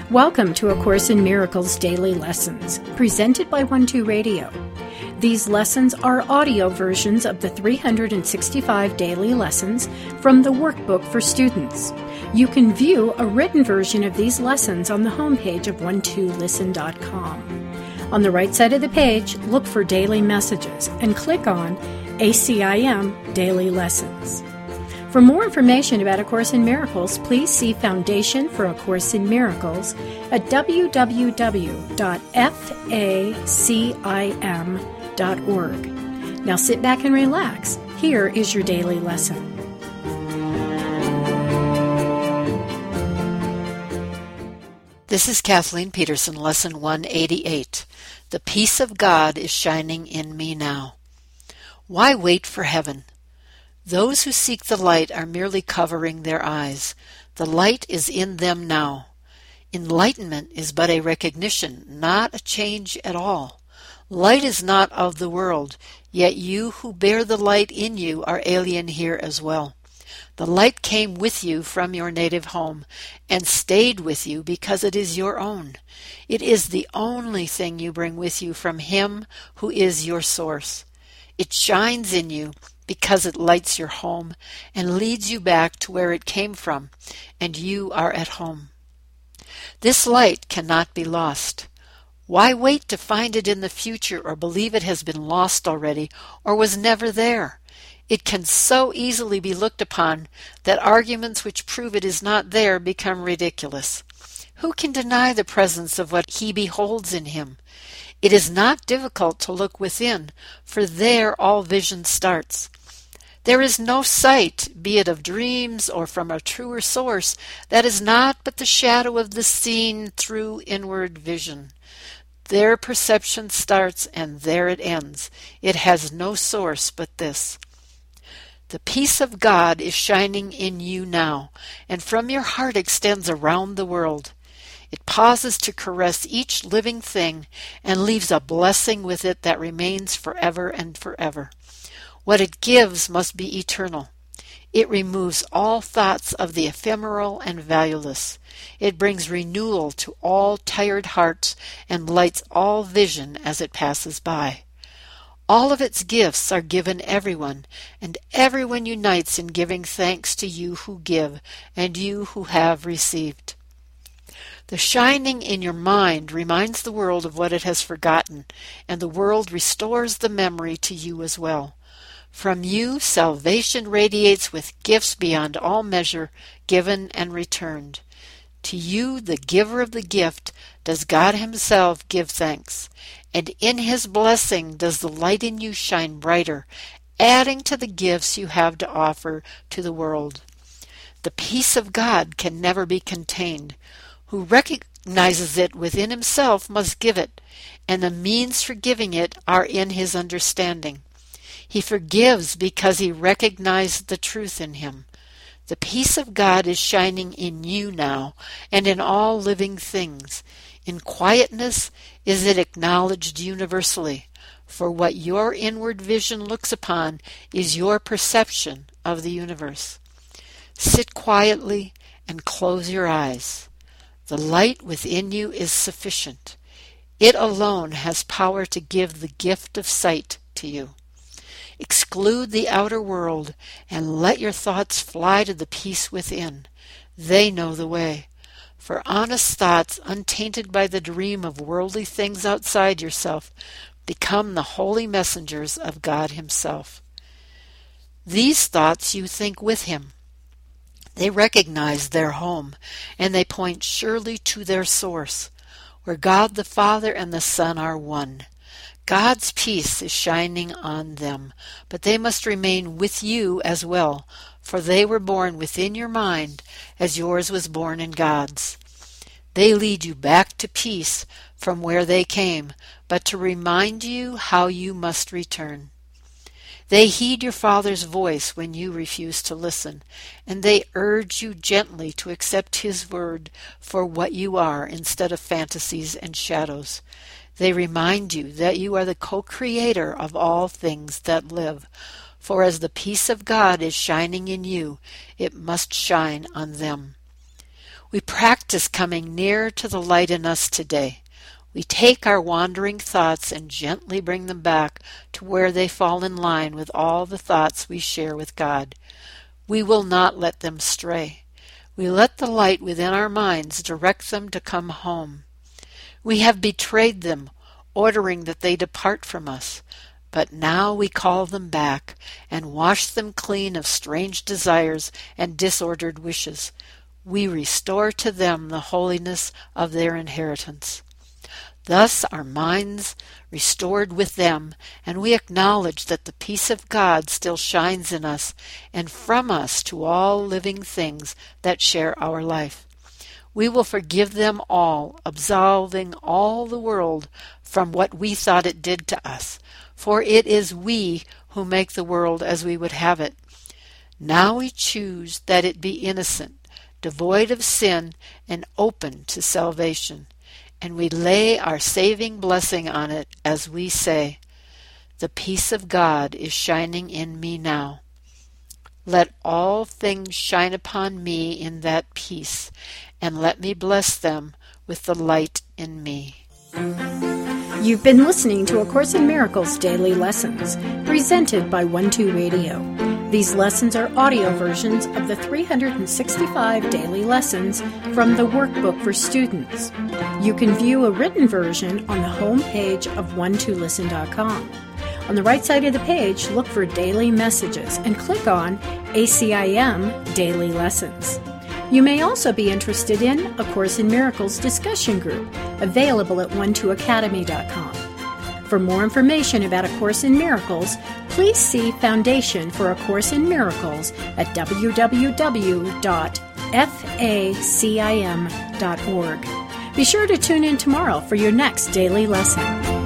Welcome to A Course in Miracles Daily Lessons, presented by 12 Radio. These lessons are audio versions of the 365 daily lessons from the workbook for students. You can view a written version of these lessons on the homepage of 12listen.com. On the right side of the page, look for Daily Messages and click on ACIM Daily Lessons. For more information about A Course in Miracles, please see Foundation for A Course in Miracles at www.facim.org. Now sit back and relax. Here is your daily lesson. This is Kathleen Peterson, Lesson 188. The peace of God is shining in me now. Why wait for heaven? Those who seek the light are merely covering their eyes. The light is in them now. Enlightenment is but a recognition, not a change at all. Light is not of the world, yet you who bear the light in you are alien here as well. The light came with you from your native home and stayed with you because it is your own. It is the only thing you bring with you from Him who is your source. It shines in you because it lights your home and leads you back to where it came from, and you are at home. This light cannot be lost. Why wait to find it in the future or believe it has been lost already or was never there? It can so easily be looked upon that arguments which prove it is not there become ridiculous. Who can deny the presence of what he beholds in him? It is not difficult to look within, for there all vision starts. There is no sight, be it of dreams or from a truer source, that is not but the shadow of the seen through inward vision. There perception starts and there it ends. It has no source but this. The peace of God is shining in you now, and from your heart extends around the world. It pauses to caress each living thing and leaves a blessing with it that remains forever and forever. What it gives must be eternal. It removes all thoughts of the ephemeral and valueless. It brings renewal to all tired hearts and lights all vision as it passes by. All of its gifts are given everyone, and everyone unites in giving thanks to you who give and you who have received. The shining in your mind reminds the world of what it has forgotten, and the world restores the memory to you as well. From you, salvation radiates with gifts beyond all measure, given and returned. To you, the giver of the gift, does God Himself give thanks, and in His blessing does the light in you shine brighter, adding to the gifts you have to offer to the world. The peace of God can never be contained. Who recognizes it within himself must give it, and the means for giving it are in his understanding. He forgives because he recognized the truth in him. The peace of God is shining in you now and in all living things. In quietness is it acknowledged universally, for what your inward vision looks upon is your perception of the universe. Sit quietly and close your eyes. The light within you is sufficient. It alone has power to give the gift of sight to you. Exclude the outer world and let your thoughts fly to the peace within. They know the way. For honest thoughts, untainted by the dream of worldly things outside yourself, become the holy messengers of God Himself. These thoughts you think with Him. They recognize their home, and they point surely to their source, where God the Father and the Son are one. God's peace is shining on them, but they must remain with you as well, for they were born within your mind as yours was born in God's. They lead you back to peace from where they came, but to remind you how you must return. They heed your Father's voice when you refuse to listen, and they urge you gently to accept His word for what you are instead of fantasies and shadows. They remind you that you are the co-creator of all things that live, for as the peace of God is shining in you, it must shine on them. We practice coming near to the light in us today. We take our wandering thoughts and gently bring them back to where they fall in line with all the thoughts we share with God. We will not let them stray. We let the light within our minds direct them to come home. We have betrayed them, ordering that they depart from us. But now we call them back and wash them clean of strange desires and disordered wishes. We restore to them the holiness of their inheritance. Thus our minds restored with them, and we acknowledge that the peace of God still shines in us and from us to all living things that share our life. We will forgive them all, absolving all the world from what we thought it did to us, for it is we who make the world as we would have it. Now we choose that it be innocent, devoid of sin, and open to salvation. And we lay our saving blessing on it as we say, "The peace of God is shining in me now. Let all things shine upon me in that peace, and let me bless them with the light in me." You've been listening to A Course in Miracles Daily Lessons, presented by 12 Radio. These lessons are audio versions of the 365 daily lessons from the Workbook for Students. You can view a written version on the home page of 12listen.com. On the right side of the page, look for Daily Messages and click on ACIM Daily Lessons. You may also be interested in A Course in Miracles discussion group, available at 12academy.com. For more information about A Course in Miracles, please see Foundation for A Course in Miracles at www.facim.org. Be sure to tune in tomorrow for your next daily lesson.